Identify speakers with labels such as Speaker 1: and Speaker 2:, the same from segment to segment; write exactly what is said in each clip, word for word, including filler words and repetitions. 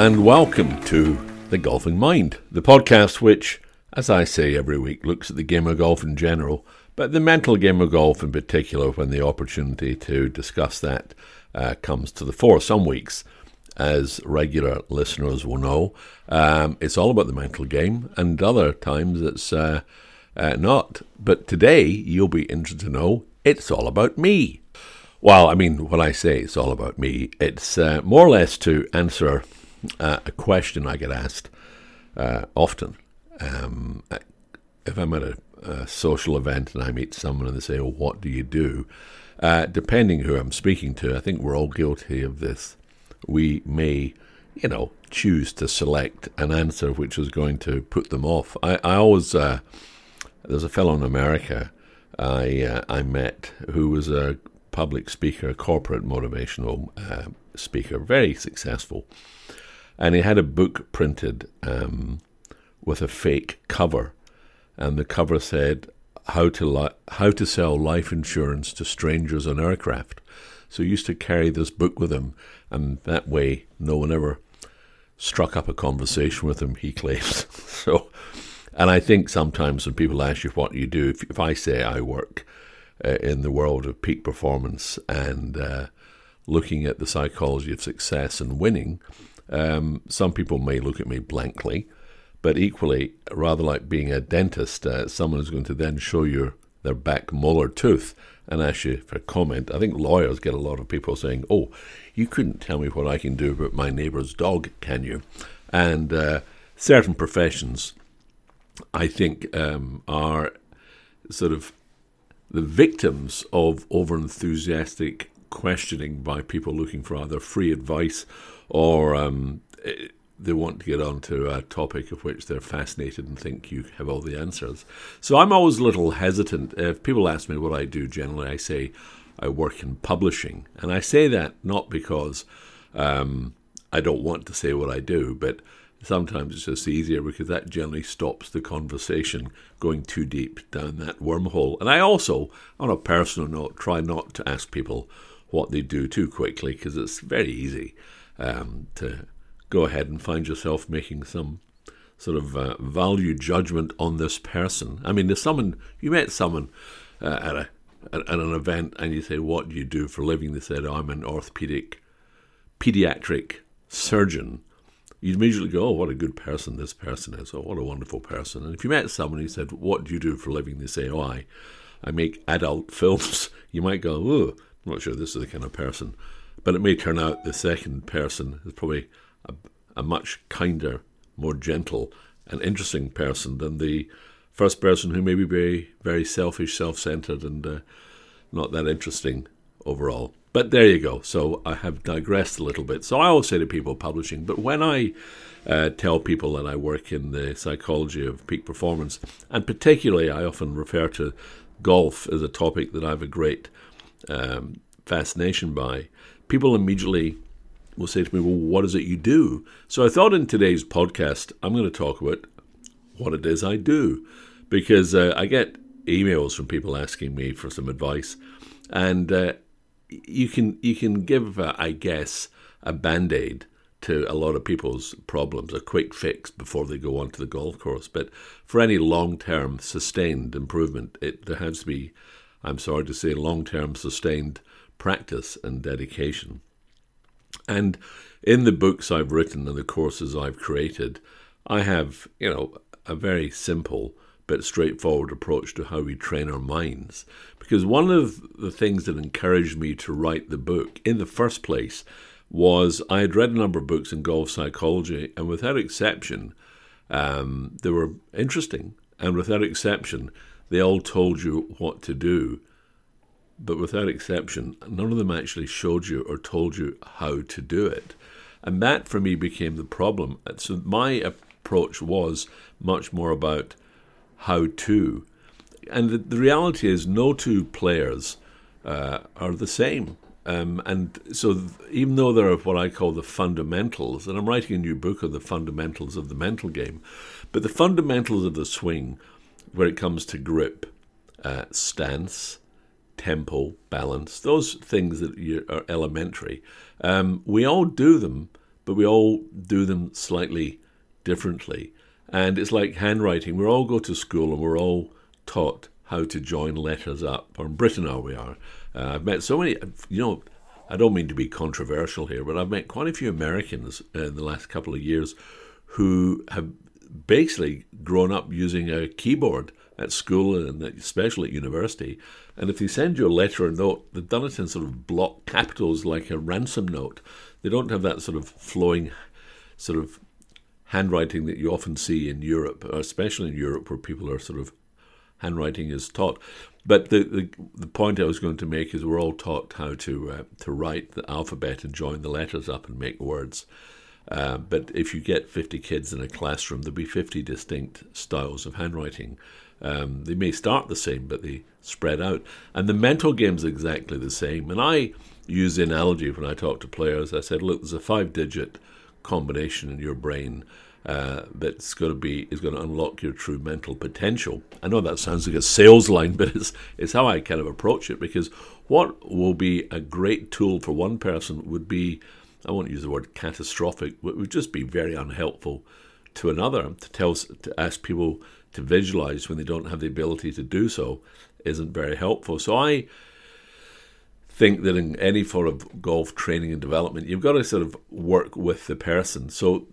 Speaker 1: and welcome to The Golfing Mind, the podcast which, as I say every week, looks at the game of golf in general, but the mental game of golf in particular when the opportunity to discuss that uh, comes to the fore. Some weeks, as regular listeners will know, um, it's all about the mental game, and other times it's uh, uh, not. But today, you'll be interested to know, it's all about me. Well, I mean, when I say it's all about me, it's uh, more or less to answer uh, a question I get asked uh, often. Um, if I'm at a, a social event and I meet someone and they say, oh, what do you do? Uh, depending who I'm speaking to, I think we're all guilty of this. We may, you know, choose to select an answer which is going to put them off. I, I always, uh, there's a fellow in America I uh, I met who was a public speaker, a corporate motivational uh, speaker, very successful. And he had a book printed um, with a fake cover. And the cover said, how to li- how to sell life insurance to strangers on aircraft. So he used to carry this book with him, and that way no one ever struck up a conversation with him, he claims. So, and I think sometimes when people ask you what you do, if, if I say I work uh, in the world of peak performance and uh, looking at the psychology of success and winning, um, some people may look at me blankly, but equally, rather like being a dentist, uh, someone is going to then show you their back molar tooth and ask you for a comment. I think lawyers get a lot of people saying, oh, you couldn't tell me what I can do about my neighbour's dog, can you? And uh, certain professions, I think, um, are sort of the victims of over-enthusiastic questioning by people looking for either free advice or um, they want to get onto a topic of which they're fascinated and think you have all the answers. So I'm always a little hesitant. If people ask me what I do, generally I say I work in publishing. And I say that not because um, I don't want to say what I do, but sometimes it's just easier because that generally stops the conversation going too deep down that wormhole. And I also, on a personal note, try not to ask people what they do too quickly because it's very easy um, to go ahead and find yourself making some sort of uh, value judgment on this person. I mean, there's someone, you met someone uh, at a at an event and you say, what do you do for a living? They said, oh, I'm an orthopedic, pediatric surgeon. You'd immediately go, oh, what a good person this person is. Oh, what a wonderful person. And if you met someone who said, what do you do for a living? They say, oh, I, I make adult films. You might go, oh, I'm not sure this is the kind of person. But it may turn out the second person is probably a, a much kinder, more gentle and interesting person than the first person who may be very, very selfish, self-centered and uh, not that interesting overall. But there you go. So I have digressed a little bit. So I always say to people publishing, but when I uh, tell people that I work in the psychology of peak performance, and particularly I often refer to golf as a topic that I have a great um, fascination by, people immediately will say to me, well, what is it you do? So I thought in today's podcast, I'm going to talk about what it is I do, because uh, I get emails from people asking me for some advice, and uh, you can you can give, uh, I guess, a band-aid to a lot of people's problems, a quick fix before they go onto the golf course. But for any long-term sustained improvement, it there has to be, I'm sorry to say, long-term sustained practice and dedication. And in the books I've written and the courses I've created, I have, you know, a very simple but straightforward approach to how we train our minds. Because one of the things that encouraged me to write the book in the first place was I had read a number of books in golf psychology, and without exception, um, they were interesting. And without exception, they all told you what to do. But without exception, none of them actually showed you or told you how to do it. And that, for me, became the problem. So my approach was much more about how to. And the, the reality is no two players uh, are the same. Um, and so th- even though there are what I call the fundamentals, and I'm writing a new book on the fundamentals of the mental game, but the fundamentals of the swing, where it comes to grip, uh, stance, tempo, balance, those things that you, are elementary, um, we all do them, but we all do them slightly differently. And it's like handwriting. We all go to school and we're all taught how to join letters up. Or in Britain, how we are. Uh, I've met so many, you know, I don't mean to be controversial here, but I've met quite a few Americans uh, in the last couple of years who have basically grown up using a keyboard at school and especially at university. And if they send you a letter or note, they've done it in sort of block capitals like a ransom note. They don't have that sort of flowing sort of handwriting that you often see in Europe, especially in Europe where people are sort of handwriting is taught. But the, the the point I was going to make is we're all taught how to uh, to write the alphabet and join the letters up and make words. Uh, but if you get fifty kids in a classroom, there'll be fifty distinct styles of handwriting. Um, they may start the same, but they spread out. And the mental game's exactly the same. And I use the analogy when I talk to players. I said, look, there's a five-digit combination in your brain uh, that's going to be is going to unlock your true mental potential. I know that sounds like a sales line, but it's it's how I kind of approach it. Because what will be a great tool for one person would be, I won't use the word catastrophic, but would just be very unhelpful to another. To tell to ask people to visualize when they don't have the ability to do so isn't very helpful. So I think that in any form of golf training and development, you've got to sort of work with the person. So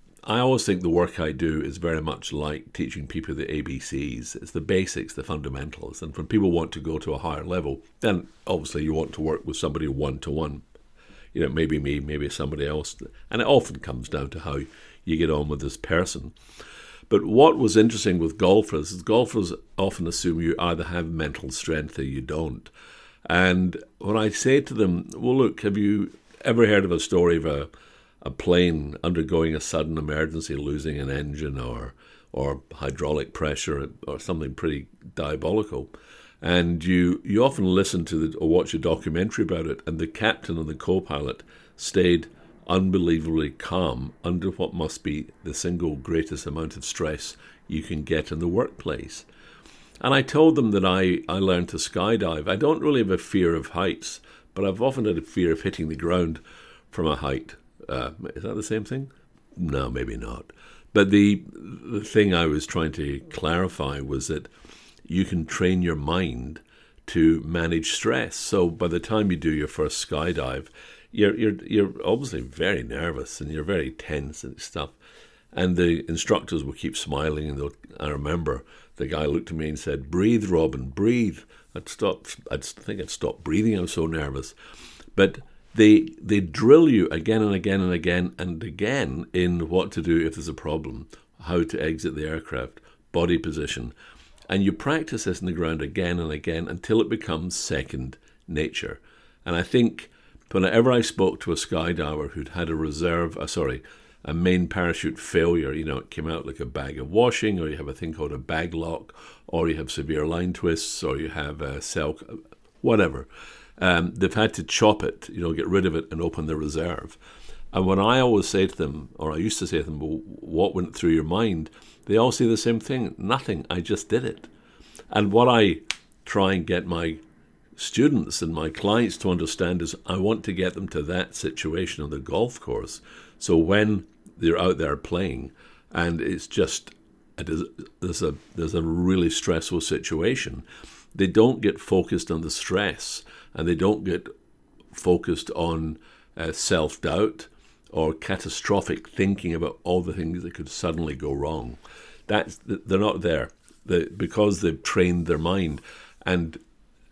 Speaker 1: I always think the work I do is very much like teaching people the A B Cs. It's the basics, the fundamentals. And when people want to go to a higher level, then obviously you want to work with somebody one-to-one. You know, maybe me, maybe somebody else. And it often comes down to how you get on with this person. But what was interesting with golfers is golfers often assume you either have mental strength or you don't. And when I say to them, well, look, have you ever heard of a story of a, a plane undergoing a sudden emergency, losing an engine or or hydraulic pressure or something pretty diabolical? And you, you often listen to the, or watch a documentary about it, and the captain and the co-pilot stayed unbelievably calm under what must be the single greatest amount of stress you can get in the workplace. And I told them that I, I learned to skydive. I don't really have a fear of heights, but I've often had a fear of hitting the ground from a height. Uh, is that the same thing? No, maybe not. But the the thing I was trying to clarify was that you can train your mind to manage stress. So by the time you do your first skydive, you're you're you're obviously very nervous and you're very tense and stuff. And the instructors will keep smiling, and they'll, I remember the guy looked at me and said, "Breathe, Robin, breathe." I'd stop. I'd think I'd stop breathing. I was so nervous. But they they drill you again and again and again and again in what to do if there's a problem, how to exit the aircraft, body position. And you practice this in the ground again and again until it becomes second nature. And I think whenever I spoke to a skydiver who'd had a reserve, uh, sorry, a main parachute failure, you know, it came out like a bag of washing, or you have a thing called a bag lock, or you have severe line twists, or you have a cell, whatever. Um, they've had to chop it, you know, get rid of it and open the reserve. And when I always say to them, or I used to say to them, well, what went through your mind? They all say the same thing. Nothing. I just did it. And what I try and get my students and my clients to understand is I want to get them to that situation on the golf course. So when they're out there playing and it's just a, there's a there's a really stressful situation, they don't get focused on the stress and they don't get focused on uh, self-doubt or catastrophic thinking about all the things that could suddenly go wrong. That's they're not there they, because they've trained their mind. And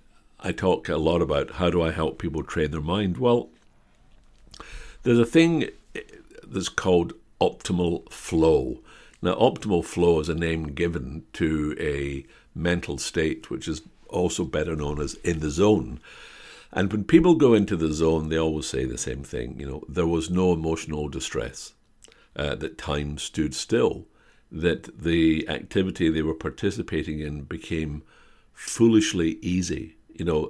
Speaker 1: I talk a lot about how do I help people train their mind. Well, there's a thing that's called optimal flow. Now, optimal flow is a name given to a mental state, which is also better known as in the zone. And when people go into the zone, they always say the same thing. You know, there was no emotional distress, uh, that time stood still, that the activity they were participating in became foolishly easy. You know,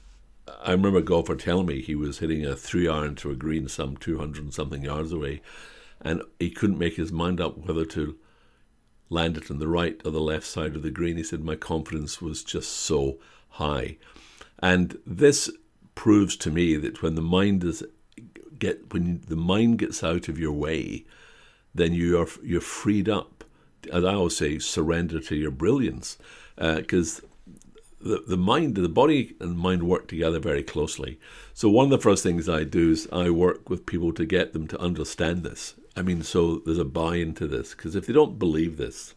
Speaker 1: I remember a golfer telling me he was hitting a three iron to a green some two hundred and something yards away, and he couldn't make his mind up whether to land it on the right or the left side of the green. He said, my confidence was just so high. And this proves to me that when the mind is get when the mind gets out of your way, then you are you're freed up. As I always say, surrender to your brilliance, because uh, the the mind, the body and mind work together very closely. So one of the first things I do is I work with people to get them to understand this. I mean, so there's a buy-in to this, because if they don't believe this,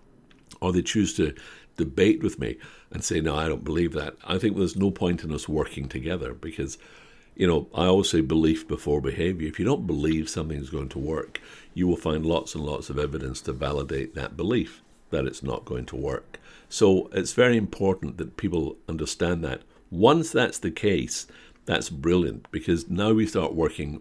Speaker 1: or they choose to debate with me and say, no, I don't believe that, I think there's no point in us working together, because, you know, I always say belief before behavior. If you don't believe something's going to work, you will find lots and lots of evidence to validate that belief that it's not going to work. So it's very important that people understand that. Once that's the case, that's brilliant, because now we start working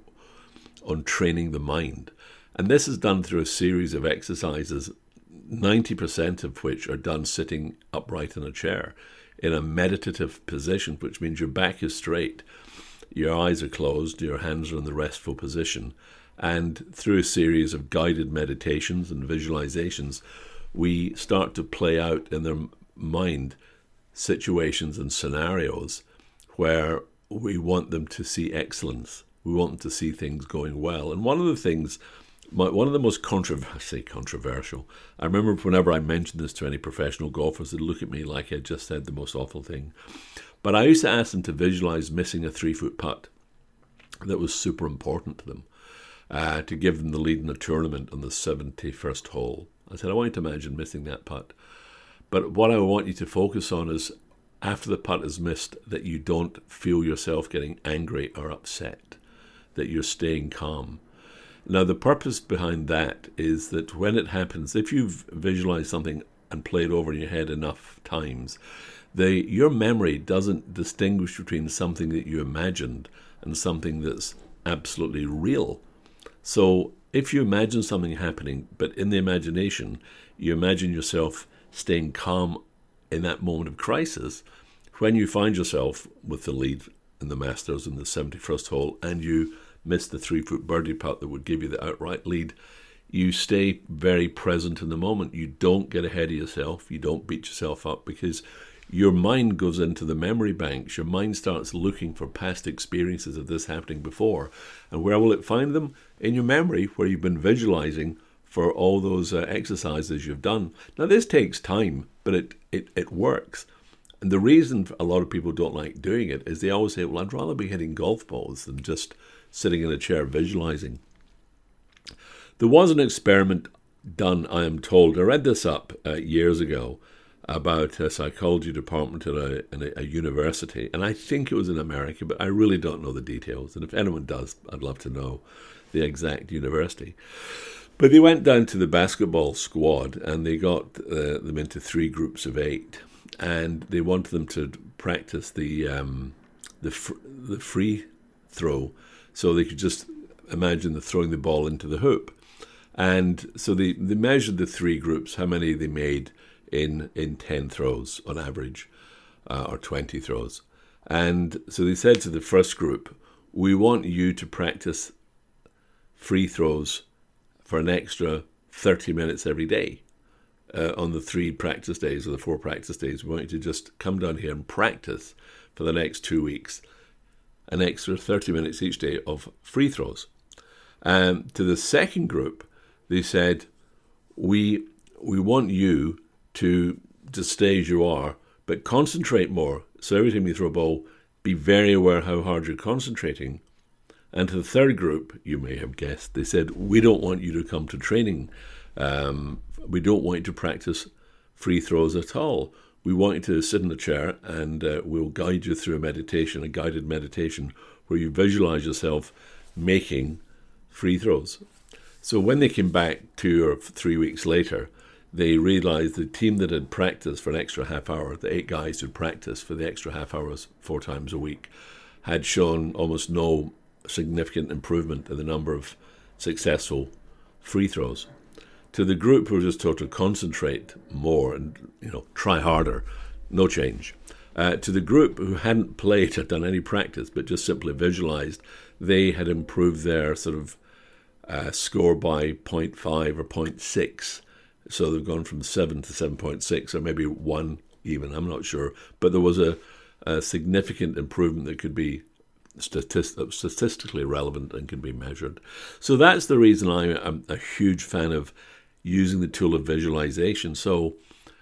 Speaker 1: on training the mind. And this is done through a series of exercises, ninety percent of which are done sitting upright in a chair in a meditative position, which means your back is straight, your eyes are closed, your hands are in the restful position. And through a series of guided meditations and visualizations, we start to play out in their mind situations and scenarios where we want them to see excellence. We want them to see things going well. And one of the things, one of the most controversial, I say controversial, I remember whenever I mentioned this to any professional golfers, they'd look at me like I just said the most awful thing. But I used to ask them to visualize missing a three-foot putt that was super important to them, uh, to give them the lead in the tournament on the seventy-first hole. I said, I want you to imagine missing that putt. But what I want you to focus on is, after the putt is missed, that you don't feel yourself getting angry or upset, that you're staying calm. Now, the purpose behind that is that when it happens, if you've visualized something and played over in your head enough times, the your memory doesn't distinguish between something that you imagined and something that's absolutely real. So if you imagine something happening, but in the imagination, you imagine yourself staying calm in that moment of crisis, when you find yourself with the lead in the Masters in the seventy-first hole and you miss the three-foot birdie putt that would give you the outright lead, you stay very present in the moment. You don't get ahead of yourself. You don't beat yourself up, because your mind goes into the memory banks. Your mind starts looking for past experiences of this happening before. And where will it find them? In your memory, where you've been visualizing for all those uh, exercises you've done. Now, this takes time, but it, it, it works. And the reason a lot of people don't like doing it is they always say, well, I'd rather be hitting golf balls than just sitting in a chair visualizing. There was an experiment done, I am told, I read this up uh, years ago, about a psychology department at a, at a, a university, and I think it was in America, but I really don't know the details, and if anyone does, I'd love to know the exact university. But they went down to the basketball squad, and they got uh, them into three groups of eight, and they wanted them to practice the um, the fr- the free throw, so they could just imagine the throwing the ball into the hoop. And so they, they measured the three groups, how many they made in in ten throws on average, uh, or twenty throws. And so they said to the first group, we want you to practice free throws for an extra thirty minutes every day. Uh, on the three practice days or the four practice days, we want you to just come down here and practice for the next two weeks, an extra thirty minutes each day of free throws. Um, to the second group, they said, we we want you to just stay as you are, but concentrate more. So every time you throw a ball, be very aware how hard you're concentrating. And to the third group, you may have guessed, they said, we don't want you to come to training. Um, we don't want you to practice free throws at all. We want you to sit in a chair and uh, we'll guide you through a meditation, a guided meditation, where you visualize yourself making free throws. So when they came back two or three weeks later, they realized the team that had practiced for an extra half hour, the eight guys who practiced for the extra half hours four times a week, had shown almost no significant improvement in the number of successful free throws. To the group who were just told to concentrate more and, you know, try harder, no change. Uh, to the group who hadn't played or done any practice but just simply visualized, they had improved their sort of uh, score by zero point five or zero point six. So they've gone from seven to seven point six, or maybe one even, I'm not sure. But there was a, a significant improvement that could be statist- statistically relevant and can be measured. So that's the reason I'm a huge fan of using the tool of visualization. So,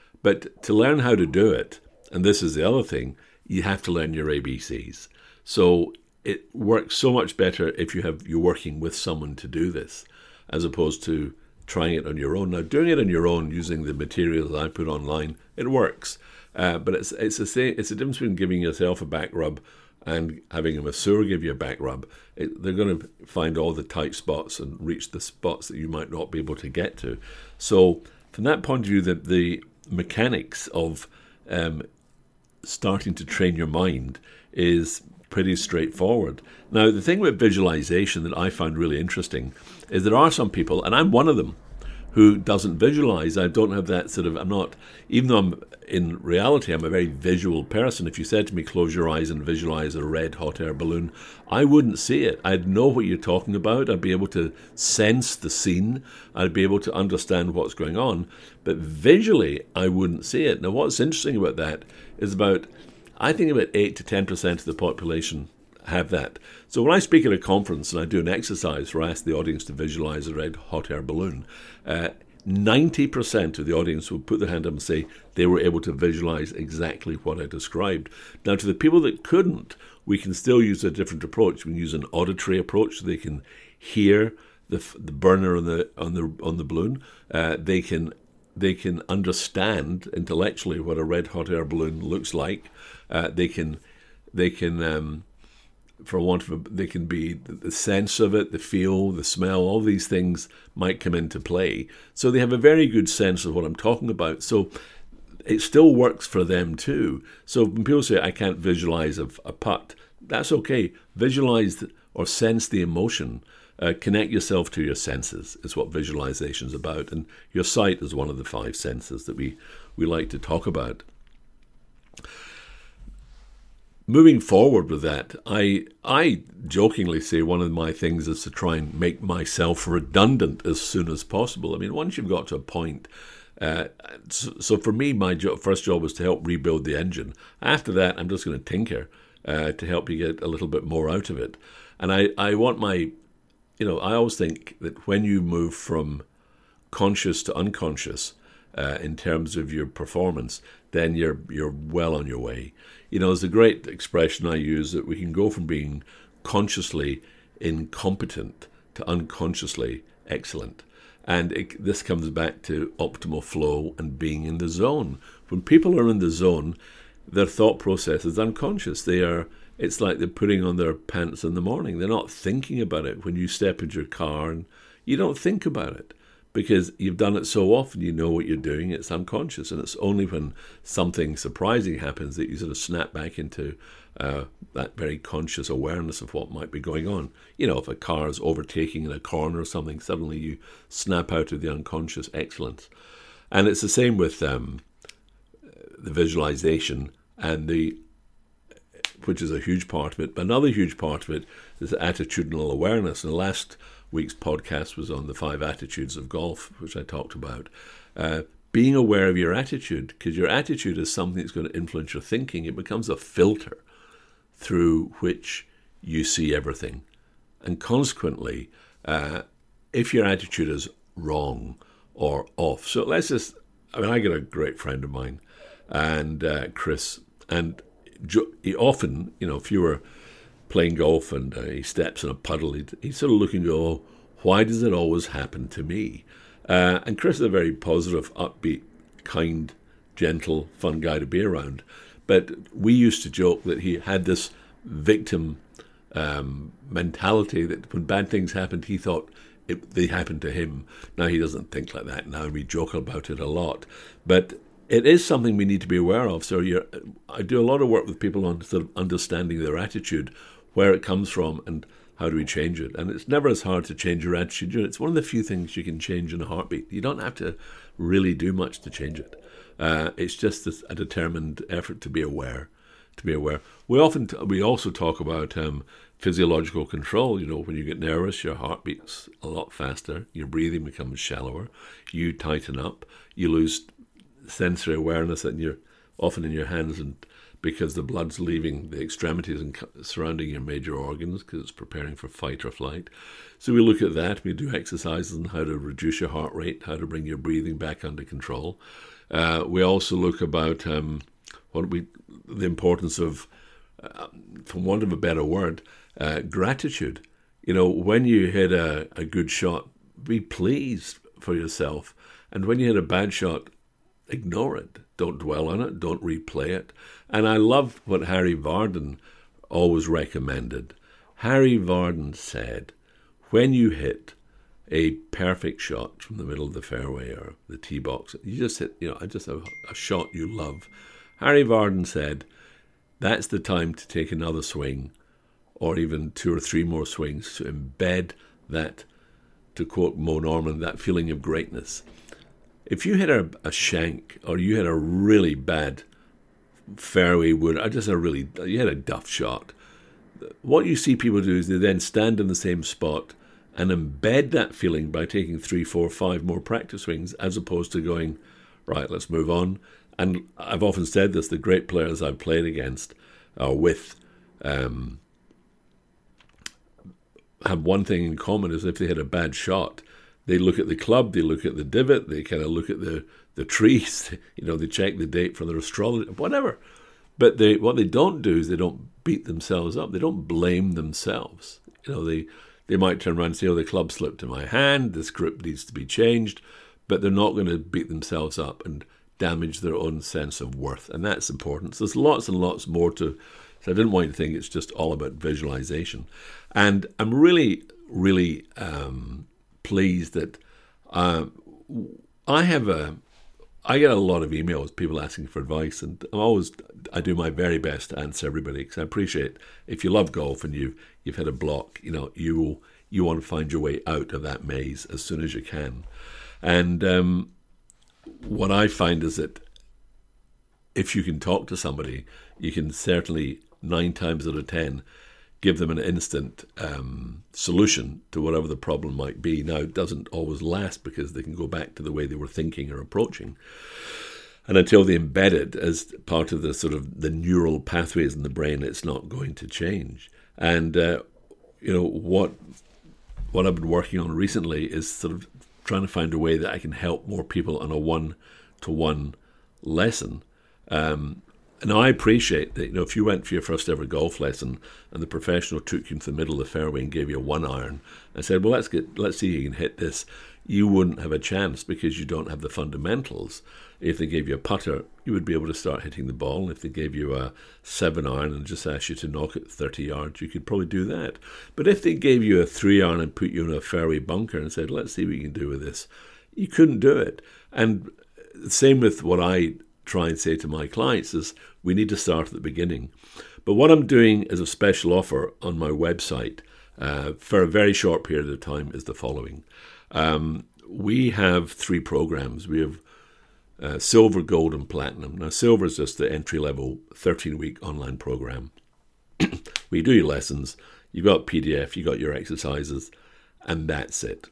Speaker 1: but to learn how to do it, and this is the other thing, you have to learn your A B Cs. So it works so much better if you have you're working with someone to do this, as opposed to trying it on your own. Now, doing it on your own using the materials I put online, it works. Uh, but it's it's a it's a difference between giving yourself a back rub and having a masseur give you a back rub. It, they're going to find all the tight spots and reach the spots that you might not be able to get to. So from that point of view, the, the mechanics of um, starting to train your mind is pretty straightforward. Now, the thing with visualization that I found really interesting is there are some people, and I'm one of them, who doesn't visualize. I don't have that sort of, I'm not, even though I'm, in reality, I'm a very visual person. If you said to me, close your eyes and visualize a red hot air balloon, I wouldn't see it. I'd know what you're talking about. I'd be able to sense the scene. I'd be able to understand what's going on. But visually, I wouldn't see it. Now, what's interesting about that is about, I think about eight to ten percent of the population have that. So when I speak at a conference and I do an exercise where I ask the audience to visualize a red hot air balloon, uh, ninety percent of the audience will put their hand up and say they were able to visualize exactly what I described. Now, to the people that couldn't, we can still use a different approach. We can use an auditory approach so they can hear the the burner on the on the on the balloon. Uh, they can they can understand intellectually what a red hot air balloon looks like. Uh, they can they can um, for want of a, they can be the sense of it, the feel, the smell, all these things might come into play. So they have a very good sense of what I'm talking about. So it still works for them too. So when people say, I can't visualize a, a putt, that's okay. Visualize or sense the emotion. Uh, connect yourself to your senses is what visualization is about. And your sight is one of the five senses that we, we like to talk about. Moving forward with that, I I jokingly say one of my things is to try and make myself redundant as soon as possible. I mean, once you've got to a point, uh, so, so for me, my jo- first job was to help rebuild the engine. After that, I'm just going to tinker uh, to help you get a little bit more out of it. And I, I want my, you know, I always think that when you move from conscious to unconscious uh, in terms of your performance, then you're you're well on your way. You know, there's a great expression I use that we can go from being consciously incompetent to unconsciously excellent. And it, this comes back to optimal flow and being in the zone. When people are in the zone, their thought process is unconscious. They are, it's like they're putting on their pants in the morning. They're not thinking about it. When you step into your car, and you don't think about it, because you've done it so often, you know what you're doing, it's unconscious. And it's only when something surprising happens that you sort of snap back into uh, that very conscious awareness of what might be going on. You know, if a car is overtaking in a corner or something, suddenly you snap out of the unconscious excellence. And it's the same with um, the visualization, and the which is a huge part of it. But another huge part of it is attitudinal awareness. And the last week's podcast was on the five attitudes of golf, which I talked about. Uh, being aware of your attitude, because your attitude is something that's going to influence your thinking. It becomes a filter through which you see everything. And consequently, uh, if your attitude is wrong or off. So let's just, I mean, I got a great friend of mine, and uh, Chris, and he often, you know, if you were playing golf and uh, he steps in a puddle, he'd, he'd sort of look and go, oh, why does it always happen to me? Uh, and Chris is a very positive, upbeat, kind, gentle, fun guy to be around. But we used to joke that he had this victim um, mentality that when bad things happened, he thought it, they happened to him. Now he doesn't think like that now, and we joke about it a lot. But it is something we need to be aware of. So you're, I do a lot of work with people on sort of understanding their attitude, where it comes from, and how do we change it. And it's never as hard to change your attitude. It's one of the few things you can change in a heartbeat. You don't have to really do much to change it. Uh, it's just a determined effort to be aware. To be aware. We often t- we also talk about um, physiological control. You know, when you get nervous, your heart beats a lot faster. Your breathing becomes shallower. You tighten up. You lose sensory awareness, and you're often in your hands and because the blood's leaving the extremities and surrounding your major organs because it's preparing for fight or flight. So we look at that. We do exercises on how to reduce your heart rate, how to bring your breathing back under control. Uh, we also look about um, what we the importance of, uh, for want of a better word, uh, gratitude. You know, when you hit a, a good shot, be pleased for yourself. And when you hit a bad shot, ignore it. Don't dwell on it. Don't replay it. And I love what Harry Vardon always recommended. Harry Vardon said, when you hit a perfect shot from the middle of the fairway or the tee box, you just hit, you know, just a, a shot you love. Harry Vardon said, that's the time to take another swing or even two or three more swings to embed that, to quote Mo Norman, that feeling of greatness. If you hit a, a shank or you hit a really bad fairway wood, or just a really, you hit a duff shot, what you see people do is they then stand in the same spot and embed that feeling by taking three, four, five more practice swings, as opposed to going, right, let's move on. And I've often said this, the great players I've played against or with um, have one thing in common, is if they hit a bad shot, they look at the club, they look at the divot, they kind of look at the, the trees, you know, they check the date for their astrologer, whatever. But they what they don't do is they don't beat themselves up. They don't blame themselves. You know, they, they might turn around and say, oh, the club slipped in my hand, this grip needs to be changed, but they're not going to beat themselves up and damage their own sense of worth. And that's important. So there's lots and lots more to, so I didn't want you to think it's just all about visualization. And I'm really, really um, pleased that uh, I have a, I get a lot of emails, people asking for advice, and I'm always, I do my very best to answer everybody, because I appreciate if you love golf and you've, you've hit a block, you know, you, you want to find your way out of that maze as soon as you can. And um, what I find is that if you can talk to somebody, you can certainly, nine times out of ten, give them an instant um, solution to whatever the problem might be. Now, it doesn't always last, because they can go back to the way they were thinking or approaching. And until they embed it as part of the sort of the neural pathways in the brain, it's not going to change. And, uh, you know, what what I've been working on recently is sort of trying to find a way that I can help more people on a one-to-one lesson. Um Now, I appreciate that, you know, if you went for your first ever golf lesson and the professional took you into the middle of the fairway and gave you a one iron and said, well, let's get, let's see if you can hit this, you wouldn't have a chance, because you don't have the fundamentals. If they gave you a putter, you would be able to start hitting the ball. And if they gave you a seven iron and just asked you to knock it thirty yards, you could probably do that. But if they gave you a three iron and put you in a fairway bunker and said, let's see what you can do with this, you couldn't do it. And same with what I try and say to my clients is, we need to start at the beginning. But what I'm doing as a special offer on my website uh, for a very short period of time is the following. Um, we have three programs. We have uh, Silver, Gold, and Platinum. Now, Silver is just the entry-level thirteen-week online program. We do your lessons, you've got P D F, you've got your exercises, and that's it.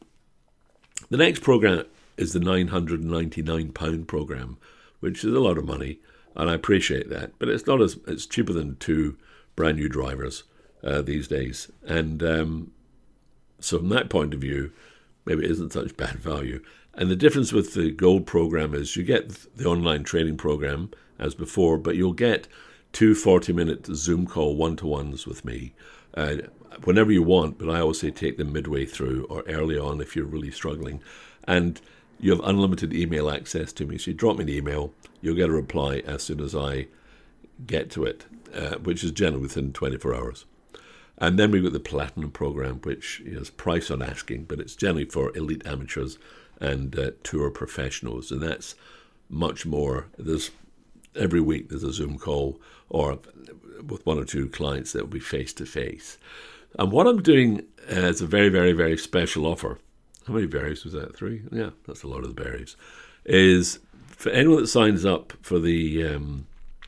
Speaker 1: The next program is the nine hundred ninety-nine pounds program, which is a lot of money, and I appreciate that. But it's not as it's cheaper than two brand new drivers uh, these days. And um, so from that point of view, maybe it isn't such bad value. And the difference with the Gold program is you get the online training program as before, but you'll get two forty-minute Zoom call one-to-ones with me uh, whenever you want. But I always say take them midway through or early on if you're really struggling. And you have unlimited email access to me. So you drop me an email, you'll get a reply as soon as I get to it, uh, which is generally within twenty-four hours. And then we've got the Platinum program, which is price on asking, but it's generally for elite amateurs and uh, tour professionals. And that's much more. There's every week there's a Zoom call or with one or two clients that will be face-to-face. And what I'm doing as a very, very, very special offer, how many berries was that? Three? Yeah, that's a lot of the berries. Is for anyone that signs up for the um,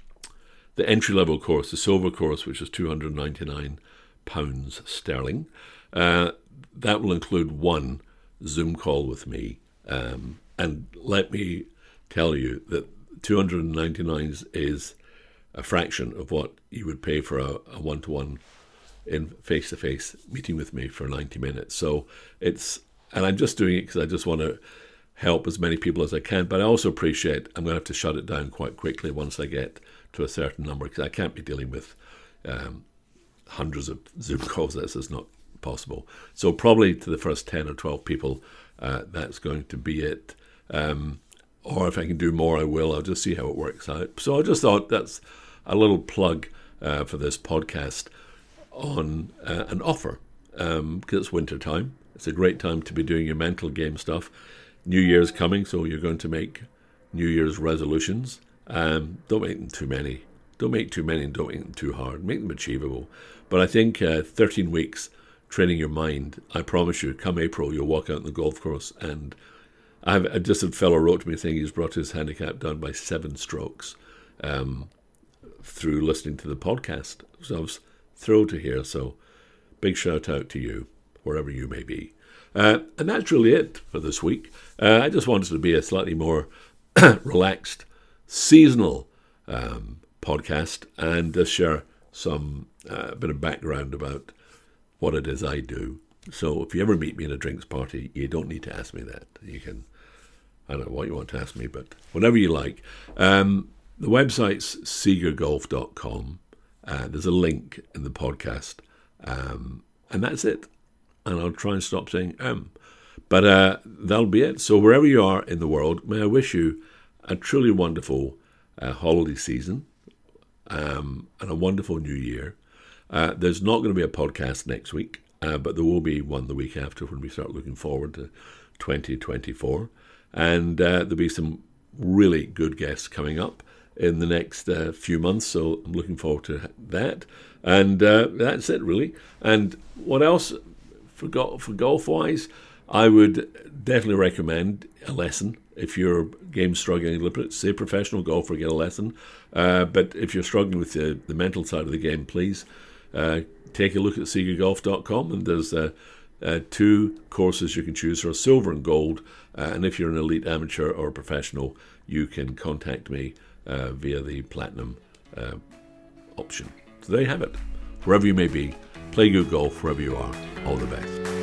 Speaker 1: the entry-level course, the Silver course, which is two hundred ninety-nine pounds sterling, uh, that will include one Zoom call with me. Um, and let me tell you that two hundred ninety-nine is a fraction of what you would pay for a, a one-to-one in face-to-face meeting with me for ninety minutes. So it's, and I'm just doing it because I just want to help as many people as I can. But I also appreciate I'm going to have to shut it down quite quickly once I get to a certain number, because I can't be dealing with um, hundreds of Zoom calls. This is not possible. So probably to the first ten or twelve people, uh, that's going to be it. Um, or if I can do more, I will. I'll just see how it works out. So I just thought that's a little plug uh, for this podcast on uh, an offer, because um, it's winter time. It's a great time to be doing your mental game stuff. New Year's coming, so you're going to make New Year's resolutions. Um, don't make them too many. Don't make too many and don't make them too hard. Make them achievable. But I think uh, thirteen weeks training your mind, I promise you, come April, you'll walk out on the golf course. And I've just a fellow wrote to me saying he's brought his handicap down by seven strokes um, through listening to the podcast. So I was thrilled to hear. So big shout out to you, wherever you may be. Uh, and that's really it for this week. Uh, I just wanted to be a slightly more relaxed, seasonal um, podcast, and just share some uh, bit of background about what it is I do. So if you ever meet me in a drinks party, you don't need to ask me that. You can, I don't know what you want to ask me, but whatever you like. Um, the website's seeger golf dot com. Uh, there's a link in the podcast, um, and that's it. And I'll try and stop saying um. But uh, that'll be it. So wherever you are in the world, may I wish you a truly wonderful uh, holiday season um, and a wonderful new year. Uh, there's not going to be a podcast next week, uh, but there will be one the week after when we start looking forward to twenty twenty-four. And uh, there'll be some really good guests coming up in the next uh, few months, so I'm looking forward to that. And uh, that's it, really. And what else? For, go- for golf-wise, I would definitely recommend a lesson. If you're game struggling a little bit, say professional golfer, get a lesson. Uh, but if you're struggling with the, the mental side of the game, please uh, take a look at seeger golf dot com. And there's uh, uh, two courses you can choose for, silver and gold. Uh, and if you're an elite amateur or professional, you can contact me uh, via the platinum uh, option. So there you have it. Wherever you may be, play good golf wherever you are. All the best.